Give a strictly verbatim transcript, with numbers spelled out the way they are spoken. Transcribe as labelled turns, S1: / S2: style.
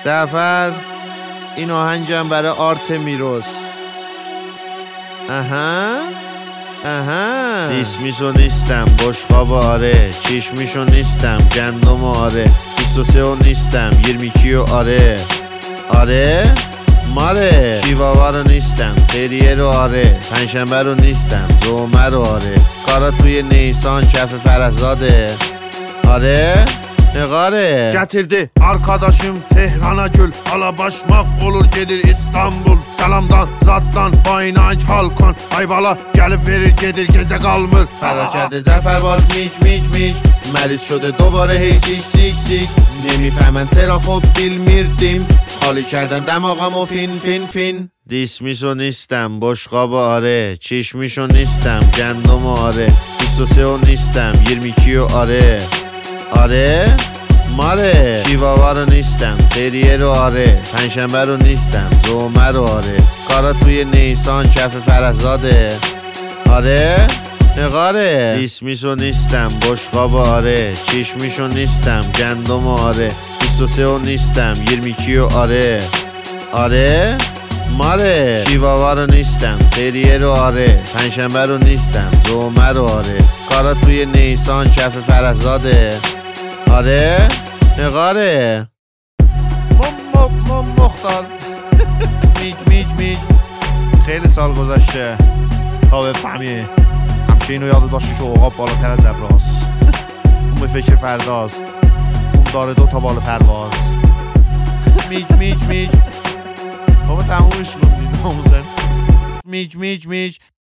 S1: جعفر این آهنگم برای آرتمیروس. اها اها دیسمیشو نیستم بشقاب آره، چشمیشو نیستم گندم آره، بیست و سه و نیستم یرمیکی و آره آره ماره، شیواوا رو نیستم تریه رو آره، پنجشنبه رو نیستم زومه رو آره، کارا توی نیسان کف فرزاده آره نقاره.
S2: Getirdi arkadaşım Tehran'a gül, alabaşmaq olur gedir İstanbul. Salamdan zatdan baynaç halkon, Aybala gelip verir gedir gece kalmır.
S1: فرار کرده جعفر باز میچ میچ میچ، مریض شده دوباره هی سیک سیک سیک، نمیفهمن چرا خب بیلمیردیم، خالی کردن دماغم و فین فین فین. دیسمیشو نیستم بشقاب آره، چشمیشو نیستم گندم آره، بیست و سه و نیستم یرمیکی و آره آره ماره، شیواوا رو نیستم تریه رو آره، پنجشنبه رو نیستم زومه رو آره، کارا توی نیسان کف فرزاده آره نقاره. دیسمیشو نیستم بشقاب آره، چشمیشو نیستم گندم آره، بیست و سه و نیستم یرمیکی و آره آره ماره، شیواوا رو نیستم تریه رو آره، پنجشنبه رو نیستم زومه رو آره، کارا توی نیسان کف فرزاده آره نقاره.
S2: مم مم مختار
S1: میج میج میج.
S2: خیلی سال گذشته تا بفهمی، همشه اینو یادت باشه که عقاب بالاتر از ابراست. اون به فکر فرداست، اون داره دو تا بال پرواز.
S1: میج میج میج.
S2: بابا تمومش کن دیگه.
S1: میج میج میج.